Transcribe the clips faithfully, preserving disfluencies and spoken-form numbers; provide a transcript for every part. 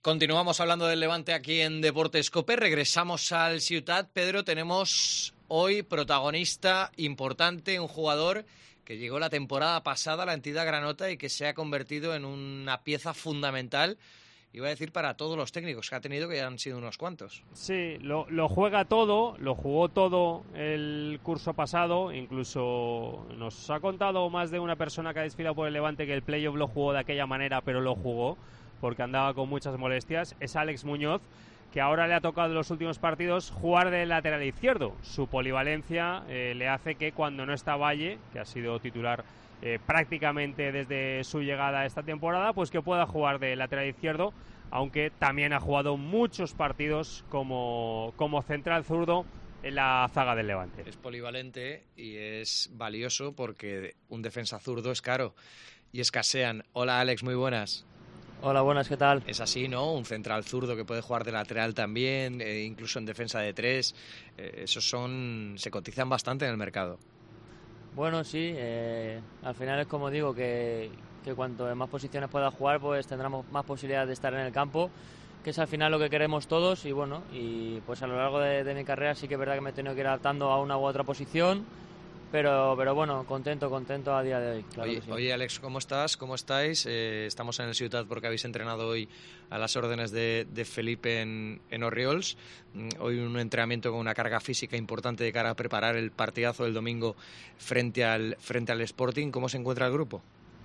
Continuamos hablando del Levante aquí en Deportes COPE. Regresamos al Ciutat. Pedro, tenemos hoy protagonista importante, un jugador que llegó la temporada pasada a la entidad granota y que se ha convertido en una pieza fundamental, iba a decir, para todos los técnicos que ha tenido, que ya han sido unos cuantos. Sí, lo, lo juega todo, lo jugó todo el curso pasado, incluso nos ha contado más de una persona que ha desfilado por el Levante que el playoff lo jugó de aquella manera, pero lo jugó porque andaba con muchas molestias. Es Alex Muñoz, que ahora le ha tocado en los últimos partidos jugar de lateral izquierdo. Su polivalencia eh, le hace que cuando no está Valle, que ha sido titular eh, prácticamente desde su llegada a esta temporada, pues que pueda jugar de lateral izquierdo, aunque también ha jugado muchos partidos como, como central zurdo en la zaga del Levante. Es polivalente y es valioso porque un defensa zurdo es caro y escasean. Hola Alex, muy buenas. Hola, buenas, ¿qué tal? Es así, ¿no? Un central zurdo que puede jugar de lateral también, eh, incluso en defensa de tres. Eh, esos son, se cotizan bastante en el mercado. Bueno, sí, eh, al final es como digo, que, que cuanto en más posiciones pueda jugar, pues tendremos más posibilidades de estar en el campo, que es al final lo que queremos todos. Y bueno, y pues a lo largo de, de mi carrera sí que es verdad que me he tenido que ir adaptando a una u otra posición. Pero, pero bueno, contento, contento a día de hoy. Claro oye, sí. oye, Alex, ¿cómo estás? ¿Cómo estáis? Eh, estamos en el Ciutat porque habéis entrenado hoy a las órdenes de, de Felipe en, en Orriols. Hoy un entrenamiento con una carga física importante de cara a preparar el partidazo del domingo frente al, frente al Sporting. ¿Cómo se encuentra el grupo?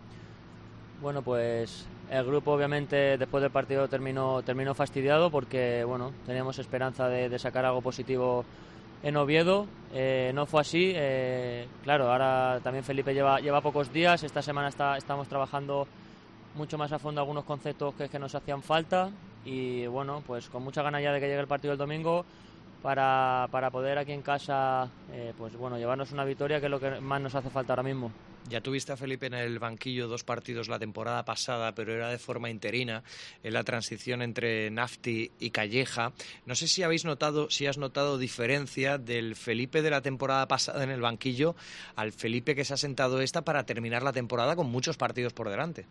Bueno, pues el grupo obviamente después del partido terminó, terminó fastidiado porque bueno, teníamos esperanza de, de sacar algo positivo en Oviedo. Eh, no fue así. Eh, claro, ahora también Felipe lleva, lleva pocos días. Esta semana está, estamos trabajando mucho más a fondo algunos conceptos que, que nos hacían falta y bueno, pues con mucha ganas ya de que llegue el partido el domingo para, para poder aquí en casa eh, pues bueno, llevarnos una victoria, que es lo que más nos hace falta ahora mismo. Ya tuviste a Felipe en el banquillo dos partidos la temporada pasada, pero era de forma interina, en la transición entre Nafti y Calleja. No sé si habéis notado, si has notado diferencia del Felipe de la temporada pasada en el banquillo al Felipe que se ha sentado esta para terminar la temporada con muchos partidos por delante.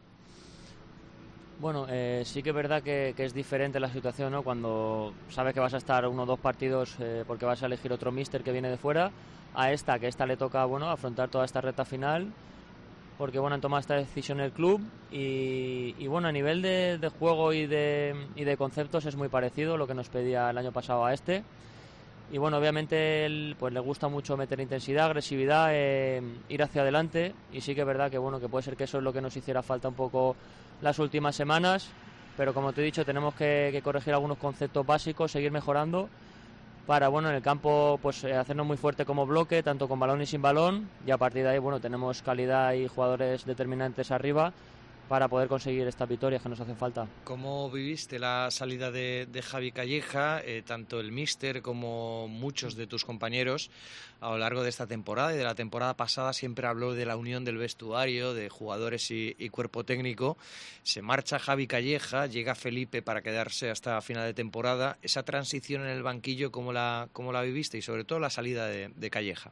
Bueno, eh, sí que es verdad que, que es diferente la situación, ¿no? Cuando sabes que vas a estar uno o dos partidos eh, porque vas a elegir otro míster que viene de fuera, a esta, que esta le toca, bueno, afrontar toda esta recta final, porque bueno, han tomado esta decisión el club y, y bueno, a nivel de, de juego y de, y de conceptos es muy parecido lo que nos pedía el año pasado a este. Y bueno, obviamente él pues le gusta mucho meter intensidad, agresividad, eh, ir hacia adelante, y sí que es verdad que bueno, que puede ser que eso es lo que nos hiciera falta un poco las últimas semanas, pero como te he dicho, tenemos que, que corregir algunos conceptos básicos, seguir mejorando para bueno, en el campo pues hacernos muy fuerte como bloque, tanto con balón y sin balón, y a partir de ahí bueno, tenemos calidad y jugadores determinantes arriba para poder conseguir estas victorias que nos hacen falta. ¿Cómo viviste la salida de, de Javi Calleja, eh, tanto el míster como muchos de tus compañeros a lo largo de esta temporada y de la temporada pasada? Siempre habló de la unión del vestuario, de jugadores y, y cuerpo técnico. Se marcha Javi Calleja, llega Felipe para quedarse hasta final de temporada. Esa transición en el banquillo, ¿cómo la, cómo la viviste? Y sobre todo la salida de, de Calleja.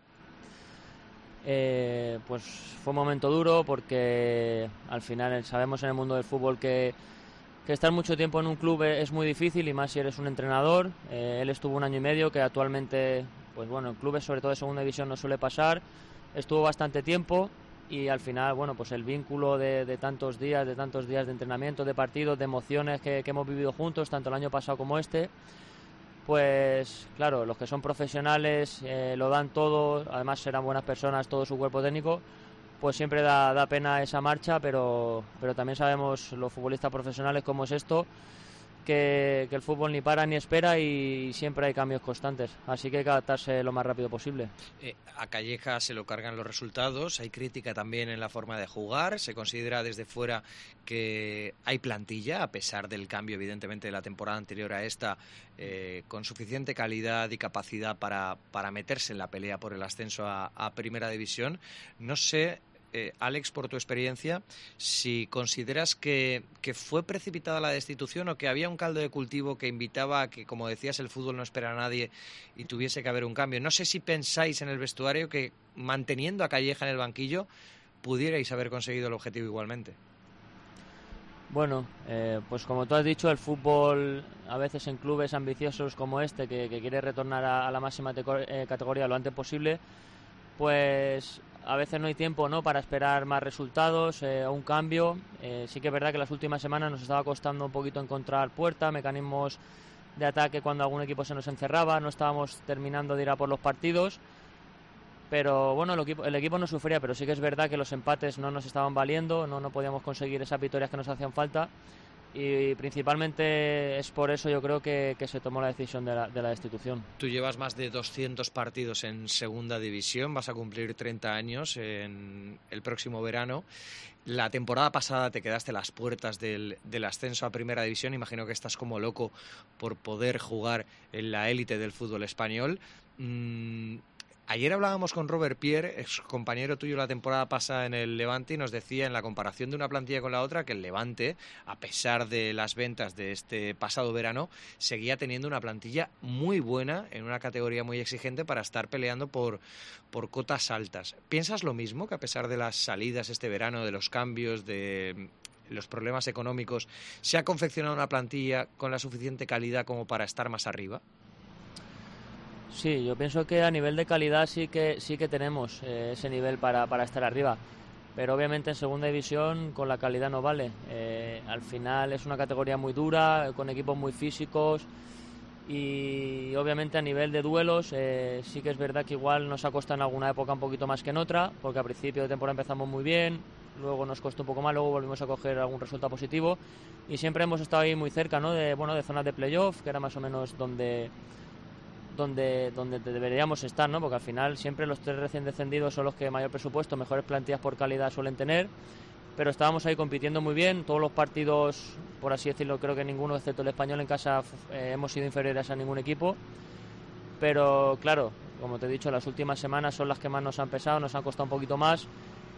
Eh, pues fue un momento duro porque al final sabemos en el mundo del fútbol que, que estar mucho tiempo en un club es muy difícil, y más si eres un entrenador. Eh, él estuvo un año y medio, que actualmente pues bueno, en clubes sobre todo de segunda división no suele pasar. Estuvo bastante tiempo y al final bueno, pues el vínculo de, de tantos días, de tantos días de entrenamiento, de partidos, de emociones que, que hemos vivido juntos, tanto el año pasado como este. Pues claro, los que son profesionales eh, lo dan todo, además serán buenas personas, todo su cuerpo técnico, pues siempre da, da pena esa marcha, pero, pero también sabemos los futbolistas profesionales cómo es esto, que, que el fútbol ni para ni espera y siempre hay cambios constantes, así que hay que adaptarse lo más rápido posible. Eh, a Calleja se lo cargan los resultados, hay crítica también en la forma de jugar, se considera desde fuera que hay plantilla, a pesar del cambio evidentemente de la temporada anterior a esta, eh, con suficiente calidad y capacidad para, para meterse en la pelea por el ascenso a, a Primera División. No sé, Eh, Alex, por tu experiencia, si consideras que, que fue precipitada la destitución o que había un caldo de cultivo que invitaba a que, como decías, el fútbol no espera a nadie y tuviese que haber un cambio. No sé si pensáis en el vestuario que, manteniendo a Calleja en el banquillo, pudierais haber conseguido el objetivo igualmente. Bueno, eh, pues como tú has dicho, el fútbol a veces en clubes ambiciosos como este, que, que quiere retornar a, a la máxima teco- eh, categoría lo antes posible, pues a veces no hay tiempo, ¿no?, para esperar más resultados o eh, un cambio. Eh, sí que es verdad que las últimas semanas nos estaba costando un poquito encontrar puerta, mecanismos de ataque cuando algún equipo se nos encerraba, no estábamos terminando de ir a por los partidos. Pero bueno, el equipo, el equipo no sufría, pero sí que es verdad que los empates no nos estaban valiendo, no, no podíamos conseguir esas victorias que nos hacían falta, y principalmente es por eso yo creo que, que se tomó la decisión de la, de la destitución. Tú llevas más de doscientos partidos en segunda división, vas a cumplir treinta años en el próximo verano. La temporada pasada te quedaste a las puertas del, del ascenso a primera división, imagino que estás como loco por poder jugar en la élite del fútbol español. Mm, Ayer hablábamos con Robert Pierre, ex compañero tuyo la temporada pasada en el Levante, y nos decía en la comparación de una plantilla con la otra que el Levante, a pesar de las ventas de este pasado verano, seguía teniendo una plantilla muy buena en una categoría muy exigente para estar peleando por, por cotas altas. ¿Piensas lo mismo, que a pesar de las salidas este verano, de los cambios, de los problemas económicos, se ha confeccionado una plantilla con la suficiente calidad como para estar más arriba? Sí, yo pienso que a nivel de calidad sí que sí que tenemos eh, ese nivel para, para estar arriba, pero obviamente en segunda división con la calidad no vale. Eh, al final es una categoría muy dura, con equipos muy físicos, y obviamente a nivel de duelos eh, sí que es verdad que igual nos ha costado en alguna época un poquito más que en otra, porque a principio de temporada empezamos muy bien, luego nos costó un poco más, luego volvimos a coger algún resultado positivo, y siempre hemos estado ahí muy cerca, ¿no?, de, bueno, de zonas de playoff, que era más o menos donde donde donde deberíamos estar, ¿no? Porque al final siempre los tres recién descendidos son los que mayor presupuesto, mejores plantillas por calidad suelen tener, pero estábamos ahí compitiendo muy bien, todos los partidos, por así decirlo, creo que ninguno, excepto el Español en casa, eh, hemos sido inferiores a ningún equipo, pero claro, como te he dicho, las últimas semanas son las que más nos han pesado, nos han costado un poquito más,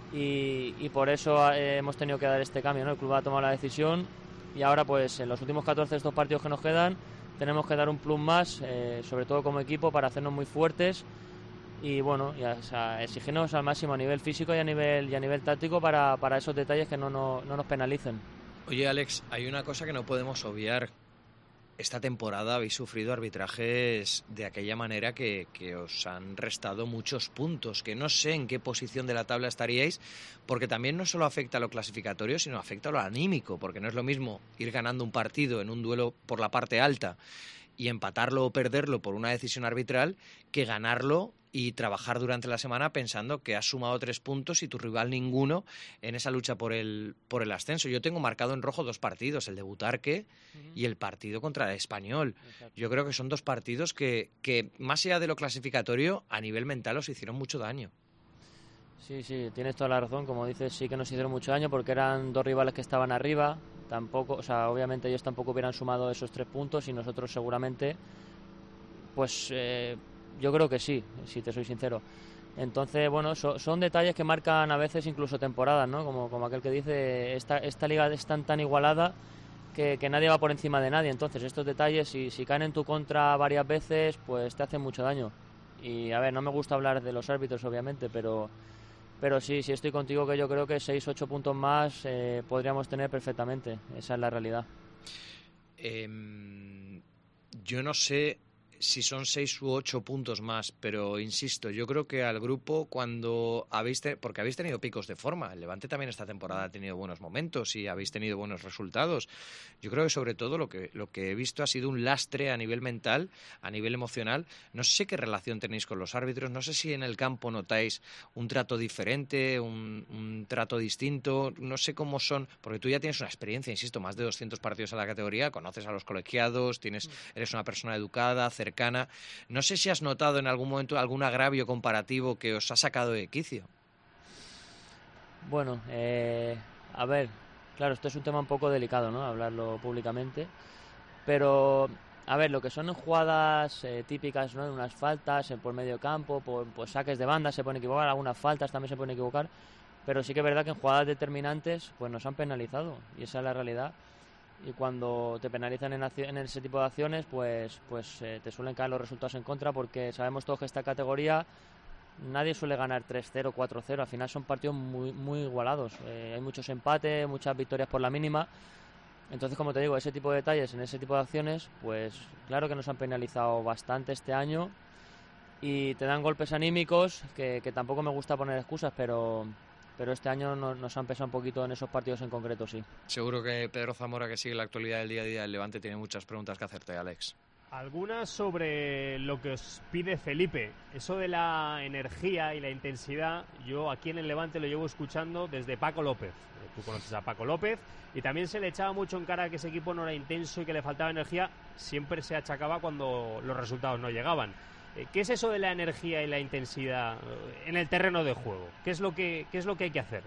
y, y por eso eh, hemos tenido que dar este cambio, ¿no? El club ha tomado la decisión, y ahora pues en los últimos catorce de estos partidos que nos quedan tenemos que dar un plus más, eh, sobre todo como equipo, para hacernos muy fuertes y bueno, y a, o sea, exigirnos al máximo a nivel físico y a nivel y a nivel táctico para, para esos detalles que no, no, no nos penalicen. Oye, Alex, hay una cosa que no podemos obviar. Esta temporada habéis sufrido arbitrajes de aquella manera que, que os han restado muchos puntos, que no sé en qué posición de la tabla estaríais, porque también no solo afecta a lo clasificatorio, sino afecta a lo anímico, porque no es lo mismo ir ganando un partido en un duelo por la parte alta y empatarlo o perderlo por una decisión arbitral, que ganarlo y trabajar durante la semana pensando que has sumado tres puntos y tu rival ninguno en esa lucha por el por el ascenso. Yo tengo marcado en rojo dos partidos, el de Butarque uh-huh. y el partido contra el Español. Exacto. Yo creo que son dos partidos que, que, más allá de lo clasificatorio, a nivel mental os hicieron mucho daño. Sí, sí, tienes toda la razón. Como dices, sí que nos hicieron mucho daño porque eran dos rivales que estaban arriba. Tampoco, o sea, obviamente ellos tampoco hubieran sumado esos tres puntos y nosotros seguramente, pues eh, yo creo que sí, si te soy sincero. Entonces, bueno, so, son detalles que marcan a veces incluso temporadas, ¿no? Como, como aquel que dice, esta, esta liga es tan, tan igualada que, que nadie va por encima de nadie. Entonces, estos detalles, si, si caen en tu contra varias veces, pues te hacen mucho daño. Y, a ver, no me gusta hablar de los árbitros, obviamente, pero... Pero sí, sí estoy contigo que yo creo que seis ocho puntos más eh, podríamos tener perfectamente. Esa es la realidad. Eh, yo no sé si son seis u ocho puntos más, pero insisto, yo creo que al grupo cuando habéis te- porque habéis tenido picos de forma, el Levante también esta temporada ha tenido buenos momentos y habéis tenido buenos resultados. Yo creo que sobre todo lo que lo que he visto ha sido un lastre a nivel mental, a nivel emocional. No sé qué relación tenéis con los árbitros, no sé si en el campo notáis un trato diferente, un, un trato distinto, no sé cómo son, porque tú ya tienes una experiencia, insisto, más de doscientos partidos a la categoría, conoces a los colegiados, tienes, eres una persona educada, cercana. No sé si has notado en algún momento algún agravio comparativo que os ha sacado de quicio. Bueno, eh, a ver, claro, esto es un tema un poco delicado, ¿no? Hablarlo públicamente, pero a ver, lo que son jugadas eh, típicas, ¿no? En unas faltas, en por medio campo, por pues, saques de banda se pueden equivocar, algunas faltas también se pueden equivocar, pero sí que es verdad que en jugadas determinantes pues nos han penalizado y esa es la realidad. Y cuando te penalizan en, en ese tipo de acciones, pues, pues eh, te suelen caer los resultados en contra, porque sabemos todos que esta categoría nadie suele ganar tres cero, cuatro cero, al final son partidos muy, muy igualados, eh, hay muchos empates, muchas victorias por la mínima. Entonces, como te digo, ese tipo de detalles en ese tipo de acciones, pues claro que nos han penalizado bastante este año y te dan golpes anímicos que, que tampoco me gusta poner excusas, pero, pero este año no, nos han pesado un poquito en esos partidos en concreto, sí. Seguro que Pedro Zamora, que sigue la actualidad del día a día del Levante, tiene muchas preguntas que hacerte, Alex. Algunas sobre lo que os pide Felipe. Eso de la energía y la intensidad, yo aquí en el Levante lo llevo escuchando desde Paco López. Tú conoces a Paco López y también se le echaba mucho en cara que ese equipo no era intenso y que le faltaba energía. Siempre se achacaba cuando los resultados no llegaban. ¿Qué es eso de la energía y la intensidad en el terreno de juego? ¿Qué es lo que, qué es lo que hay que hacer?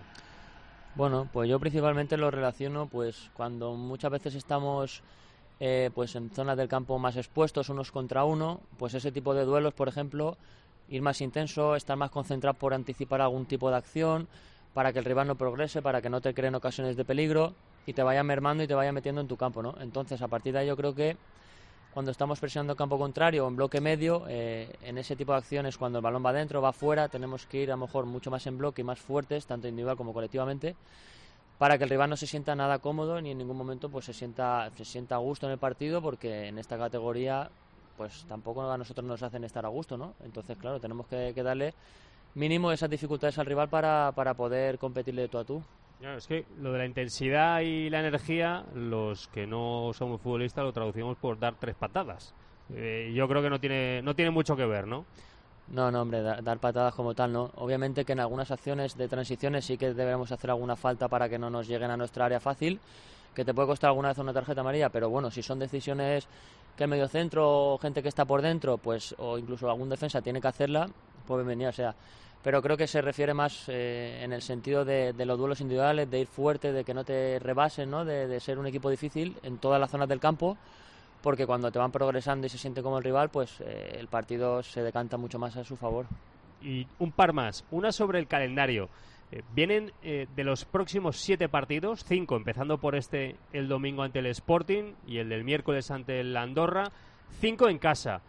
Bueno, pues yo principalmente lo relaciono pues cuando muchas veces estamos eh, pues en zonas del campo más expuestos unos contra uno, pues ese tipo de duelos, por ejemplo, ir más intenso, estar más concentrado por anticipar algún tipo de acción para que el rival no progrese, para que no te creen ocasiones de peligro y te vaya mermando y te vaya metiendo en tu campo, ¿no? Entonces, a partir de ahí yo creo que cuando estamos presionando campo contrario o en bloque medio, eh, en ese tipo de acciones, cuando el balón va dentro, va fuera, tenemos que ir a lo mejor mucho más en bloque y más fuertes, tanto individual como colectivamente, para que el rival no se sienta nada cómodo ni en ningún momento pues se sienta, se sienta a gusto en el partido, porque en esta categoría pues tampoco a nosotros nos hacen estar a gusto, ¿no? Entonces, claro, tenemos que, que darle mínimo esas dificultades al rival para, para poder competirle de tú a tú. Claro, es que lo de la intensidad y la energía, los que no somos futbolistas lo traducimos por dar tres patadas. Eh, yo creo que no tiene no tiene mucho que ver, ¿no? No, no, hombre, da, dar patadas como tal, no. Obviamente que en algunas acciones de transiciones sí que debemos hacer alguna falta para que no nos lleguen a nuestra área fácil, que te puede costar alguna vez una tarjeta amarilla, pero bueno, si son decisiones que el mediocentro o gente que está por dentro, pues o incluso algún defensa tiene que hacerla, pues bienvenida sea. Pero creo que se refiere más eh, en el sentido de, de los duelos individuales, de ir fuerte, de que no te rebasen, ¿no? De, de ser un equipo difícil en todas las zonas del campo, porque cuando te van progresando y se siente como el rival, pues eh, el partido se decanta mucho más a su favor. Y un par más, una sobre el calendario. Eh, vienen eh, de los próximos siete partidos, cinco, empezando por este el domingo ante el Sporting y el del miércoles ante el Andorra, cinco en casa.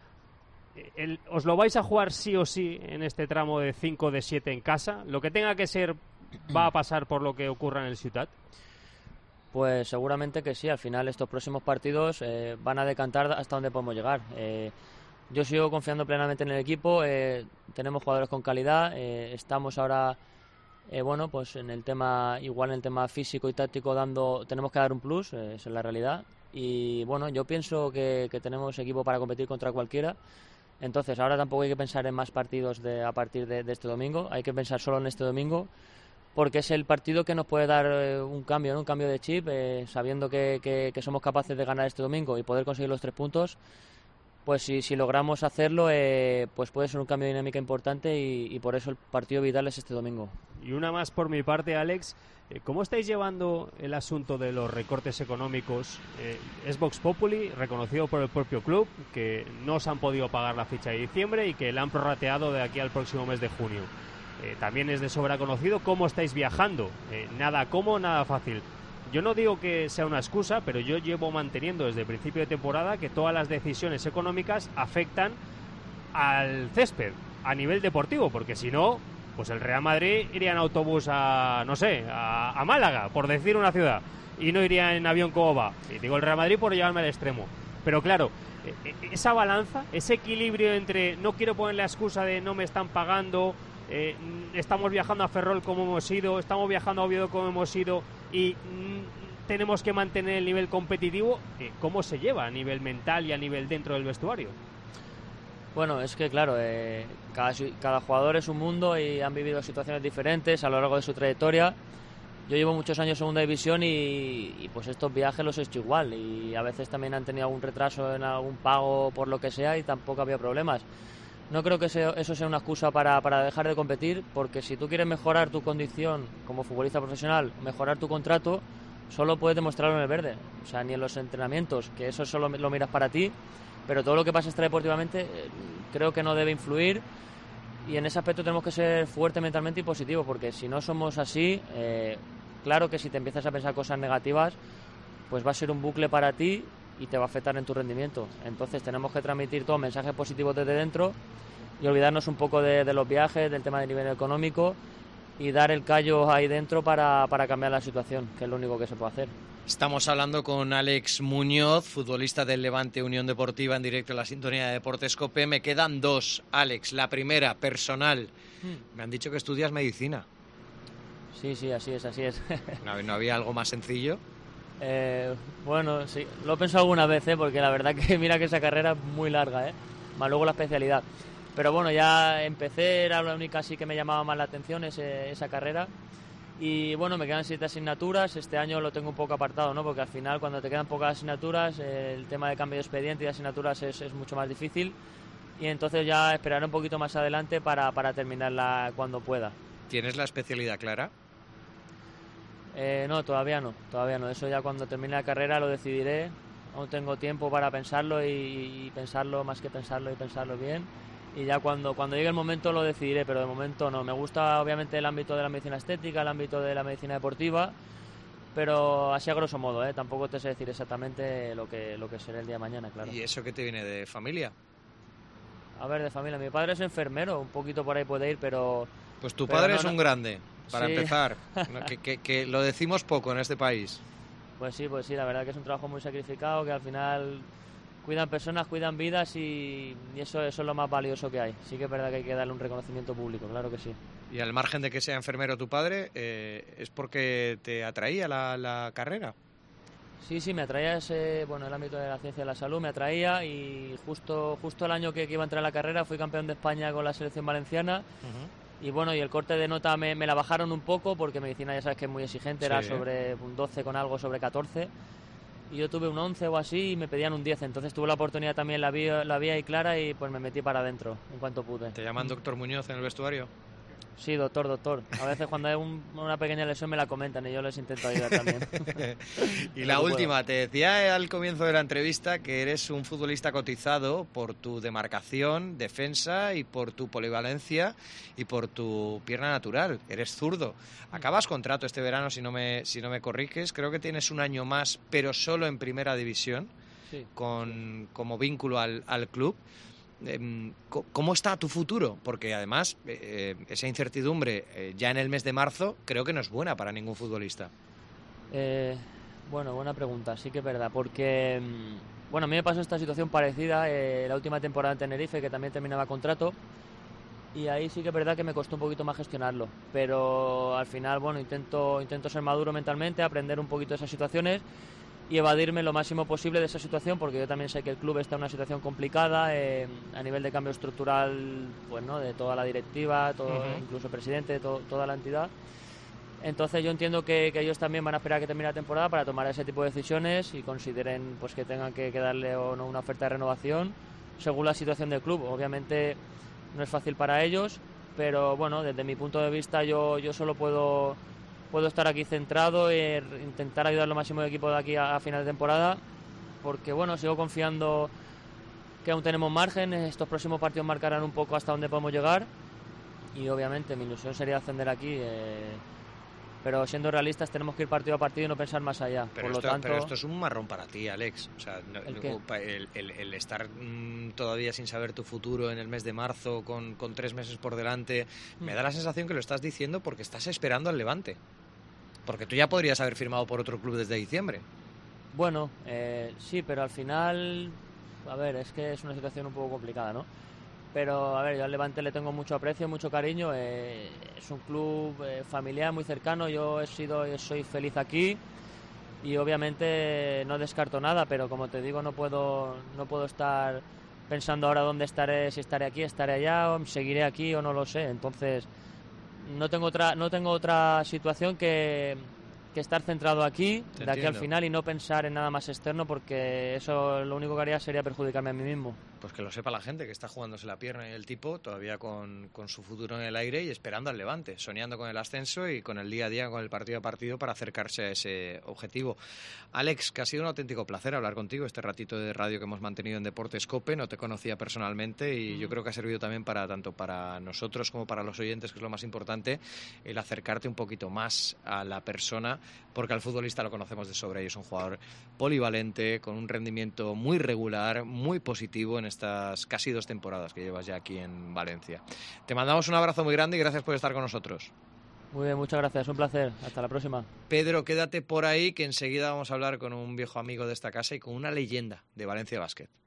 El, ¿Os lo vais a jugar sí o sí en este tramo de cinco de siete en casa? ¿Lo que tenga que ser va a pasar por lo que ocurra en el Ciutat? Pues seguramente que sí. Al final estos próximos partidos eh, van a decantar hasta dónde podemos llegar. Eh, yo sigo confiando plenamente en el equipo. Eh, tenemos jugadores con calidad. Eh, estamos ahora, eh, bueno, pues en el tema, igual en el tema físico y táctico, dando, tenemos que dar un plus. Eh, esa es la realidad. Y bueno, yo pienso que, que tenemos equipo para competir contra cualquiera. Entonces ahora tampoco hay que pensar en más partidos de, a partir de, de este domingo, hay que pensar solo en este domingo, porque es el partido que nos puede dar eh, un cambio, ¿no? Un cambio de chip, eh, sabiendo que, que, que somos capaces de ganar este domingo y poder conseguir los tres puntos. Pues si, si logramos hacerlo, eh, pues puede ser un cambio de dinámica importante y, y por eso el partido vital es este domingo. Y una más por mi parte, Alex. ¿Cómo estáis llevando el asunto de los recortes económicos? Eh, es Vox Populi, reconocido por el propio club, que no os han podido pagar la ficha de diciembre y que la han prorrateado de aquí al próximo mes de junio. Eh, también es de sobra conocido cómo estáis viajando. Eh, nada cómodo, nada fácil. Yo no digo que sea una excusa, pero yo llevo manteniendo desde el principio de temporada que todas las decisiones económicas afectan al césped a nivel deportivo, porque si no, pues el Real Madrid iría en autobús a, no sé, a, a Málaga, por decir una ciudad, y no iría en avión como va. Y digo el Real Madrid por llevarme al extremo. Pero claro, esa balanza, ese equilibrio entre no quiero poner la excusa de no me están pagando, eh, estamos viajando a Ferrol como hemos ido, estamos viajando a Oviedo como hemos ido y mm, tenemos que mantener el nivel competitivo, eh, ¿cómo se lleva a nivel mental y a nivel dentro del vestuario? Bueno, es que claro, eh, cada, cada jugador es un mundo y han vivido situaciones diferentes a lo largo de su trayectoria. Yo llevo muchos años en segunda división y, y pues estos viajes los he hecho igual y a veces también han tenido algún retraso en algún pago por lo que sea y tampoco había problemas. No creo que eso sea una excusa para, para dejar de competir, porque si tú quieres mejorar tu condición como futbolista profesional, mejorar tu contrato, solo puedes demostrarlo en el verde. O sea, ni en los entrenamientos, que eso solo lo miras para ti, pero todo lo que pasa extradeportivamente eh, creo que no debe influir y en ese aspecto tenemos que ser fuertes mentalmente y positivos, porque si no somos así, eh, claro que si te empiezas a pensar cosas negativas, pues va a ser un bucle para ti y te va a afectar en tu rendimiento. Entonces tenemos que transmitir todos mensajes positivos desde dentro y olvidarnos un poco de, de los viajes, del tema del nivel económico y dar el callo ahí dentro para, para cambiar la situación, que es lo único que se puede hacer. Estamos hablando con Alex Muñoz, futbolista del Levante Unión Deportiva, en directo en la sintonía de Deportes COPE. Me quedan dos, Alex. La primera, personal. Hmm. Me han dicho que estudias medicina. Sí, sí, así es, así es. ¿No, no había algo más sencillo? Eh, bueno, sí, lo he pensado alguna vez, ¿eh? Porque la verdad que mira que esa carrera es muy larga, ¿eh? Más luego la especialidad. Pero bueno, ya empecé, era la única sí que me llamaba más la atención ese, esa carrera. Y bueno, me quedan siete asignaturas, este año lo tengo un poco apartado, ¿no? Porque al final cuando te quedan pocas asignaturas, eh, el tema de cambio de expediente y de asignaturas es, es mucho más difícil. Y entonces ya esperaré un poquito más adelante para, para terminarla cuando pueda. ¿Tienes la especialidad clara? Eh, no, todavía no, todavía no. Eso ya cuando termine la carrera lo decidiré. Aún tengo tiempo para pensarlo y, y pensarlo más que pensarlo y pensarlo bien. Y ya cuando, cuando llegue el momento lo decidiré, pero de momento no. Me gusta obviamente el ámbito de la medicina estética, el ámbito de la medicina deportiva, pero así a grosso modo, ¿eh? Tampoco te sé decir exactamente lo que, lo que será el día de mañana, claro. ¿Y eso qué te viene de familia? A ver, de familia. Mi padre es enfermero, un poquito por ahí puede ir, pero... Pues tu pero padre no, es no. un grande, para Sí. empezar, que, que, que lo decimos poco en este país. Pues sí, pues sí, la verdad que es un trabajo muy sacrificado, que al final cuidan personas, cuidan vidas y, y eso, eso es lo más valioso que hay. Sí que es verdad que hay que darle un reconocimiento público, claro que sí. Y al margen de que sea enfermero tu padre, eh, ¿es porque te atraía la, la carrera? Sí, sí, me atraía ese, bueno, el ámbito de la ciencia de la salud, me atraía y justo, justo el año que, que iba a entrar a la carrera fui campeón de España con la selección valenciana. Uh-huh. Y bueno, y el corte de nota me, me la bajaron un poco porque medicina ya sabes que es muy exigente, sí. Era sobre un doce con algo sobre catorce. Y yo tuve un once o así y me pedían un diez, entonces tuve la oportunidad también, la vi, la vi ahí clara y pues me metí para adentro en cuanto pude. ¿Te llaman doctor Muñoz en el vestuario? Sí, doctor, doctor. A veces cuando hay un, una pequeña lesión me la comentan y yo les intento ayudar también. Y la última, puedo. Te decía al comienzo de la entrevista que eres un futbolista cotizado por tu demarcación, defensa y por tu polivalencia y por tu pierna natural. Eres zurdo. Acabas contrato este verano, si no me, si no me corriges. Creo que tienes un año más, pero solo en primera división, sí. con, como vínculo al, al club. ¿Cómo está tu futuro? Porque además eh, esa incertidumbre eh, ya en el mes de marzo creo que no es buena para ningún futbolista. Eh, bueno, buena pregunta, sí que es verdad, porque bueno, a mí me pasó esta situación parecida eh, la última temporada en Tenerife, que también terminaba contrato, y ahí sí que es verdad que me costó un poquito más gestionarlo, pero al final, bueno, intento, intento ser maduro mentalmente, aprender un poquito de esas situaciones y evadirme lo máximo posible de esa situación, porque yo también sé que el club está en una situación complicada eh, a nivel de cambio estructural, pues no, de toda la directiva, todo, uh-huh. incluso el presidente, todo, toda la entidad. Entonces yo entiendo que, que ellos también van a esperar a que termine la temporada para tomar ese tipo de decisiones y consideren pues que tengan que, que darle o no una oferta de renovación según la situación del club. Obviamente no es fácil para ellos, pero bueno, desde mi punto de vista yo, yo solo puedo... Puedo estar aquí centrado e intentar ayudar lo máximo del equipo de aquí a, a final de temporada, porque bueno, sigo confiando que aún tenemos margen, estos próximos partidos marcarán un poco hasta dónde podemos llegar y obviamente mi ilusión sería ascender aquí, eh, pero siendo realistas tenemos que ir partido a partido y no pensar más allá. Pero, Por esto, lo tanto, pero esto es un marrón para ti, Alex. O sea, ¿El, el, el, el estar mmm, todavía sin saber tu futuro en el mes de marzo, con, con tres meses por delante, mm. me da la sensación que lo estás diciendo porque estás esperando al Levante. Porque tú ya podrías haber firmado por otro club desde diciembre. Bueno, eh, sí, pero al final, a ver, es que es una situación un poco complicada, ¿no? Pero, a ver, yo al Levante le tengo mucho aprecio, mucho cariño. Eh, es un club eh, familiar, muy cercano. Yo he sido, yo soy feliz aquí y obviamente no descarto nada, pero como te digo, no puedo, no puedo estar pensando ahora dónde estaré, si estaré aquí, estaré allá, o seguiré aquí o no lo sé. Entonces, no tengo otra, no tengo otra situación que, que estar centrado aquí, Te de aquí entiendo. al final y no pensar en nada más externo, porque eso lo único que haría sería perjudicarme a mí mismo. Pues que lo sepa la gente, que está jugándose la pierna y el tipo todavía con, con su futuro en el aire y esperando al Levante, soñando con el ascenso y con el día a día, con el partido a partido para acercarse a ese objetivo. Alex, que ha sido un auténtico placer hablar contigo este ratito de radio que hemos mantenido en Deportes COPE. No te conocía personalmente y mm. yo creo que ha servido también para tanto para nosotros como para los oyentes, que es lo más importante, el acercarte un poquito más a la persona porque al futbolista lo conocemos de sobra y es un jugador polivalente, con un rendimiento muy regular, muy positivo en estas casi dos temporadas que llevas ya aquí en Valencia. Te mandamos un abrazo muy grande y gracias por estar con nosotros. Muy bien, muchas gracias, un placer. Hasta la próxima. Pedro, quédate por ahí que enseguida vamos a hablar con un viejo amigo de esta casa y con una leyenda de Valencia Basket.